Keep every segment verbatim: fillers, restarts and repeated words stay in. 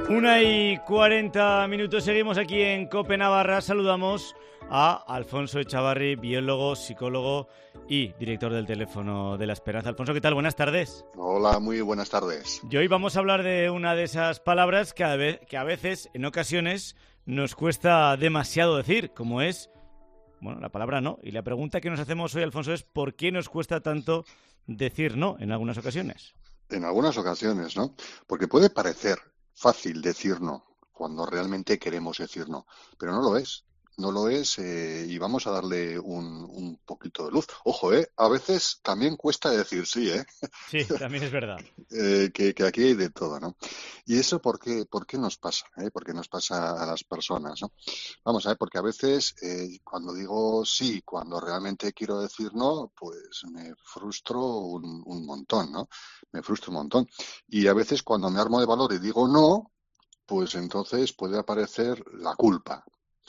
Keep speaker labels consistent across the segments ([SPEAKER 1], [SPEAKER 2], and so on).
[SPEAKER 1] Una y cuarenta minutos, seguimos aquí en COPE Navarra. Saludamos a Alfonso Echavarri, biólogo, psicólogo y director del Teléfono de la Esperanza. Alfonso, ¿qué tal? Buenas tardes.
[SPEAKER 2] Hola, muy buenas tardes.
[SPEAKER 1] Y hoy vamos a hablar de una de esas palabras que a, ve- que a veces, en ocasiones, nos cuesta demasiado decir, como es, bueno, la palabra no. Y la pregunta que nos hacemos hoy, Alfonso, es ¿por qué nos cuesta tanto decir no en algunas ocasiones?
[SPEAKER 2] En algunas ocasiones, ¿no? Porque puede parecer fácil decir no cuando realmente queremos decir no, pero no lo es. No lo es eh, y vamos a darle un, un poquito de luz. Ojo, ¿eh? A veces también cuesta decir sí, ¿eh?
[SPEAKER 1] Sí, también es verdad.
[SPEAKER 2] Eh, que, que aquí hay de todo, ¿no? ¿Y eso por qué, por qué nos pasa? ¿eh? ¿Por qué nos pasa a las personas, ¿no? Vamos a ver, porque a veces eh, cuando digo sí, cuando realmente quiero decir no, pues me frustro un, un montón, ¿no? Me frustro un montón. Y a veces cuando me armo de valor y digo no, pues entonces puede aparecer la culpa.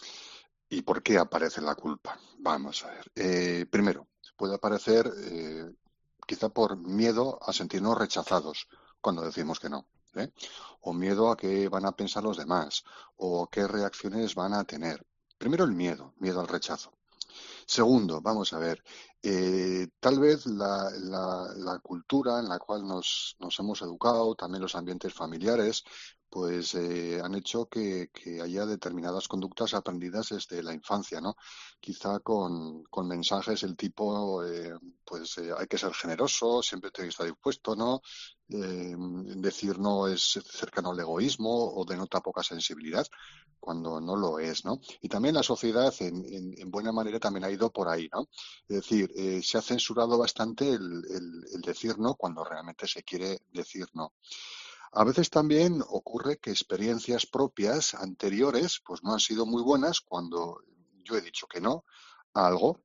[SPEAKER 2] ¿Y por qué aparece la culpa? Vamos a ver. Eh, primero, puede aparecer eh, quizá por miedo a sentirnos rechazados cuando decimos que no. ¿eh? O miedo a qué van a pensar los demás, o qué reacciones van a tener. Primero el miedo, miedo al rechazo. Segundo, vamos a ver, eh, tal vez la, la- la cultura en la cual nos, nos hemos educado, también los ambientes familiares, pues eh, han hecho que, que haya determinadas conductas aprendidas desde la infancia, ¿no? Quizá con, con mensajes del tipo, eh, pues eh, hay que ser generoso, siempre tiene que estar dispuesto, ¿no? Eh, decir no es cercano al egoísmo o denota poca sensibilidad, cuando no lo es, ¿no? Y también la sociedad, en, en, en buena manera, también ha ido por ahí, ¿no? Es decir, eh, se ha censurado bastante el, el, el decir no cuando realmente se quiere decir no. A veces también ocurre que experiencias propias anteriores, pues no han sido muy buenas cuando yo he dicho que no a algo.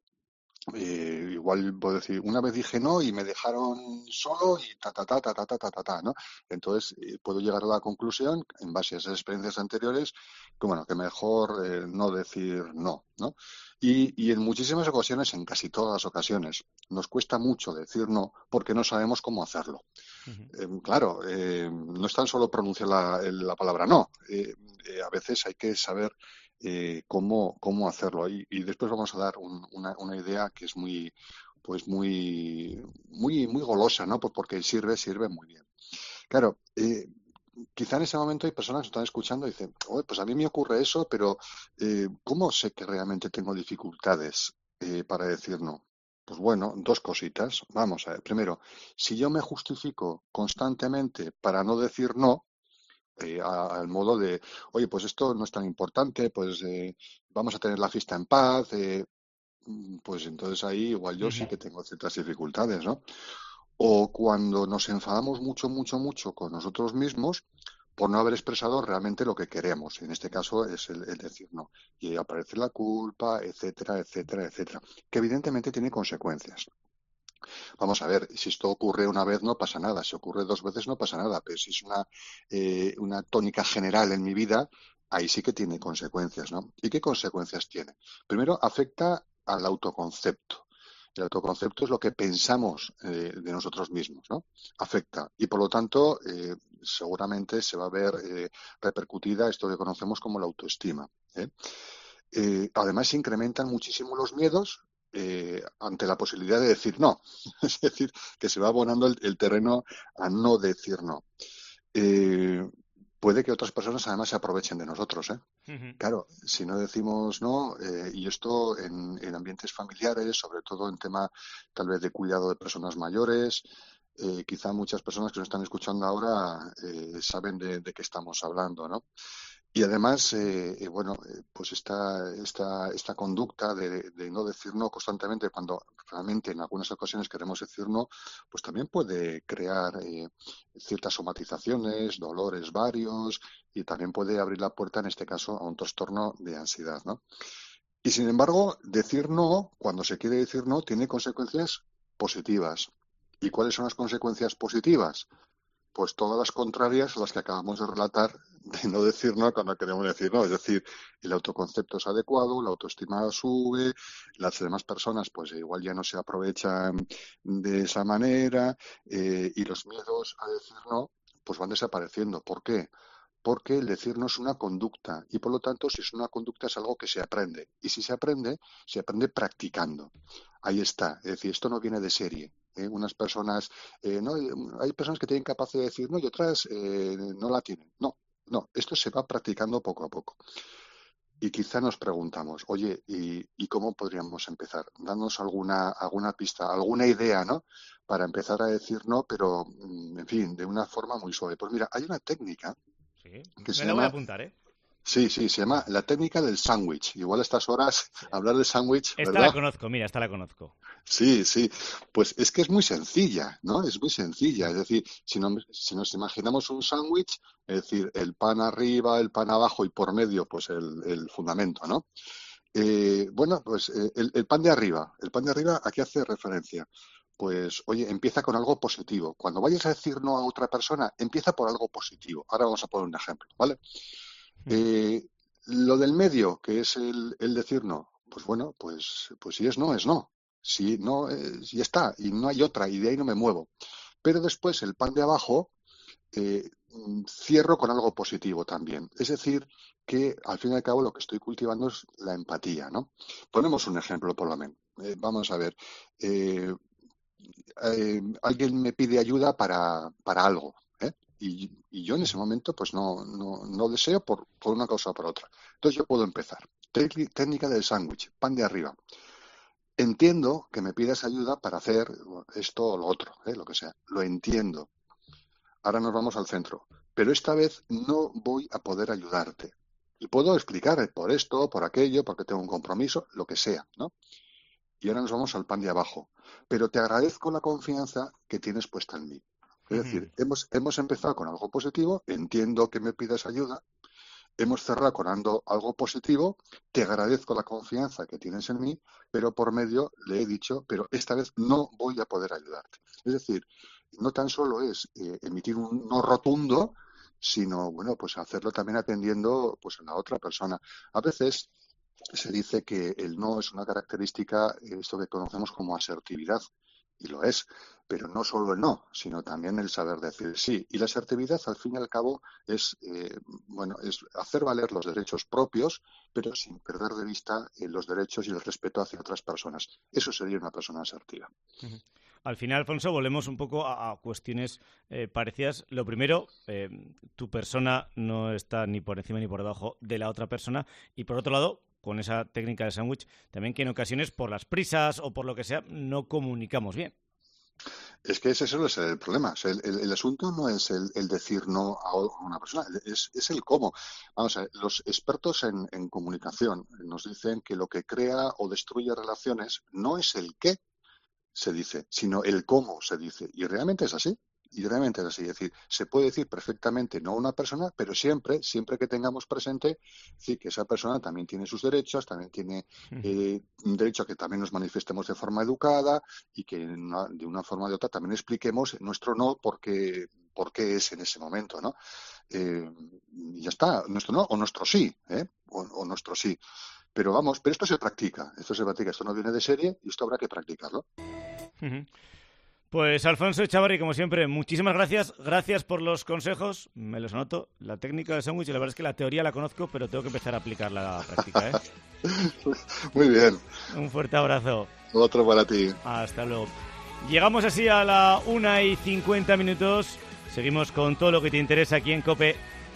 [SPEAKER 2] Eh, igual puedo decir, una vez dije no y me dejaron solo y ta ta ta ta ta ta ta ta, ta, ¿no? Entonces eh, puedo llegar a la conclusión, en base a esas experiencias anteriores, que bueno, que mejor eh, no decir no, ¿no? Y, y en muchísimas ocasiones, en casi todas las ocasiones, nos cuesta mucho decir no porque no sabemos cómo hacerlo.
[SPEAKER 1] Ujú.
[SPEAKER 2] Eh, claro, eh, no es tan solo pronunciar la, la palabra no. Eh, eh, a veces hay que saber eh, cómo, cómo hacerlo. Y, y después vamos a dar un- una, una idea que es muy, pues muy, muy, muy golosa, ¿no? Pues porque sirve, sirve muy bien. Claro, eh, quizá en ese momento hay personas que están escuchando y dicen, "Oye, pues a mí me ocurre eso, pero eh, ¿cómo sé que realmente tengo dificultades eh, para decir no? Pues bueno, dos cositas. Vamos a ver. Primero, si yo me justifico constantemente para no decir no, eh, a- al modo de, oye, pues esto no es tan importante, pues eh, vamos a tener la fiesta en paz, eh, mm, pues entonces ahí igual yo sí
[SPEAKER 1] Ujú.
[SPEAKER 2] que tengo ciertas dificultades, ¿no? O cuando nos enfadamos mucho, mucho, mucho con nosotros mismos por no haber expresado realmente lo que queremos. En este caso es el, el decir no. Y ahí aparece la culpa, etcétera, etcétera, etcétera. Que evidentemente tiene consecuencias. Vamos a ver, si esto ocurre una vez no pasa nada, si ocurre dos veces no pasa nada, pero si es una, eh, una tónica general en mi vida, ahí sí que tiene consecuencias, ¿no? ¿Y qué consecuencias tiene? Primero, afecta al autoconcepto. El autoconcepto es lo que pensamos eh, de nosotros mismos, ¿no? Afecta. Y por lo tanto, eh, seguramente se va a ver eh, repercutida esto que conocemos como la autoestima. ¿eh? Eh, además, se incrementan muchísimo los miedos eh, ante la posibilidad de decir no. Es decir, que se va abonando el, el terreno a no decir no. Eh, puede que otras personas además se aprovechen de nosotros, ¿eh?
[SPEAKER 1] Ujú.
[SPEAKER 2] Claro, si no decimos no, eh, y esto en, en ambientes familiares, sobre todo en tema tal vez de cuidado de personas mayores, eh, quizá muchas personas que nos están escuchando ahora eh, saben de, de qué estamos hablando, ¿no? Y además, eh, eh, bueno, eh, pues esta, esta, esta conducta de, de no decir no constantemente cuando realmente en algunas ocasiones queremos decir no, pues también puede crear eh, ciertas somatizaciones, dolores varios y también puede abrir la puerta, en este caso, a un trastorno de ansiedad, ¿no? Y sin embargo, decir no, cuando se quiere decir no, tiene consecuencias positivas. ¿Y cuáles son las consecuencias positivas? Pues todas las contrarias a las que acabamos de relatar de no decir no cuando queremos decir no. Es decir, el autoconcepto es adecuado, la autoestima sube, las demás personas pues igual ya no se aprovechan de esa manera eh, y los miedos a decir no pues van desapareciendo. ¿Por qué? porque el decir no es una conducta y por lo tanto si es una conducta es algo que se aprende y si se aprende, se aprende practicando. Ahí está, es decir, esto no viene de serie. ¿eh? Unas personas, eh, no, hay personas que tienen capacidad de decir no y otras eh, no la tienen. No, no, esto se va practicando poco a poco. Y quizá nos preguntamos, oye, ¿y, y cómo podríamos empezar? Danos alguna, alguna pista, alguna idea, ¿no? Para empezar a decir no, pero, en fin, de una forma muy suave. Pues mira, hay una técnica
[SPEAKER 1] Sí,
[SPEAKER 2] que se
[SPEAKER 1] me la voy a
[SPEAKER 2] llama,
[SPEAKER 1] apuntar, ¿eh?
[SPEAKER 2] sí, sí, se llama la técnica del sándwich. Igual a estas horas hablar de sándwich,
[SPEAKER 1] Esta la
[SPEAKER 2] ¿verdad?
[SPEAKER 1] conozco, mira, esta la conozco.
[SPEAKER 2] Sí, sí. Pues es que es muy sencilla, ¿no? Es muy sencilla. Es decir, si, no- si nos imaginamos un sándwich, es decir, el pan arriba, el pan abajo y por medio, pues el, el fundamento, ¿no? Eh, bueno, pues eh, el, el pan de arriba, el pan de arriba, ¿a qué hace referencia? Pues, oye, empieza con algo positivo. Cuando vayas a decir no a otra persona, empieza por algo positivo. Ahora vamos a poner un ejemplo, ¿vale?
[SPEAKER 1] Ujú.
[SPEAKER 2] Eh, lo del medio, que es el, el decir no, pues bueno, pues, pues si es no, es no. Si no, eh, ya está, y no hay otra, y de ahí no me muevo. Pero después el pan de abajo eh, mm, cierro con algo positivo también. Es decir, que al fin y al cabo lo que estoy cultivando es la empatía, ¿no? Ponemos un ejemplo por lo menos. Eh, vamos a ver. eh, eh, Alguien me pide ayuda para, para algo, ¿eh? Y, y yo en ese momento pues no, no, no deseo por, por una cosa o por otra. Entonces yo puedo empezar. Tec- Técnica del sándwich, pan de arriba. Entiendo que me pidas ayuda para hacer esto o lo otro, ¿eh? Lo que sea. Lo entiendo. Ahora nos vamos al centro. Pero esta vez no voy a poder ayudarte. Y puedo explicar por esto, por aquello, porque tengo un compromiso, lo que sea, ¿no? Y ahora nos vamos al pan de abajo. Pero te agradezco la confianza que tienes puesta en mí. Es decir, hemos, hemos empezado con algo positivo, entiendo que me pidas ayuda, hemos cerrado con algo, algo positivo, te agradezco la confianza que tienes en mí, pero por medio le he dicho, pero esta vez no voy a poder ayudarte. Es decir, no tan solo es eh, emitir un no rotundo, sino, bueno, pues hacerlo también atendiendo pues a la otra persona. A veces se dice que el no es una característica, esto que conocemos como asertividad, y lo es, pero no solo el no, sino también el saber decir sí. Y la asertividad, al fin y al cabo, es, eh, bueno, es hacer valer los derechos propios, pero sin perder de vista eh, los derechos y el respeto hacia otras personas. Eso sería una persona asertiva.
[SPEAKER 1] Ujú. Al final, Alfonso, volvemos un poco a, a cuestiones eh, parecidas. Lo primero, eh, tu persona no está ni por encima ni por debajo de la otra persona. Y por otro lado, con esa técnica de sándwich, también que en ocasiones, por las prisas o por lo que sea, no comunicamos bien.
[SPEAKER 2] Es que ese suele ser el problema. O sea, el, el- el asunto no es el, el decir no a o- a una persona, es, es el cómo. Vamos a ver, los expertos en, en comunicación nos dicen que lo que crea o destruye relaciones no es el qué se dice, sino el cómo se dice. Y realmente es así. Y realmente es así. Es decir, se puede decir perfectamente no a una persona, pero siempre, siempre que tengamos presente, sí, que esa persona también tiene sus derechos, también tiene
[SPEAKER 1] Ujú.
[SPEAKER 2] eh, un derecho a que también nos manifestemos de forma educada y que una- de una forma o de otra también expliquemos nuestro no porque por qué es en ese momento, ¿no? Eh, y ya está, nuestro no o nuestro sí, ¿eh? O, o nuestro sí. Pero vamos, pero esto se practica, esto se practica, esto no viene de serie y esto habrá que practicarlo.
[SPEAKER 1] Ujú. Pues Alfonso Echavarri, como siempre, muchísimas gracias. Gracias por los consejos. Me los anoto. La técnica del sándwich, la verdad es que la teoría la conozco, pero tengo que empezar a aplicarla a la práctica, ¿eh?
[SPEAKER 2] Muy bien,
[SPEAKER 1] Un fuerte abrazo.
[SPEAKER 2] otro para ti.
[SPEAKER 1] Hasta luego. Llegamos así a la una y cincuenta minutos. Seguimos con todo lo que te interesa aquí en COPE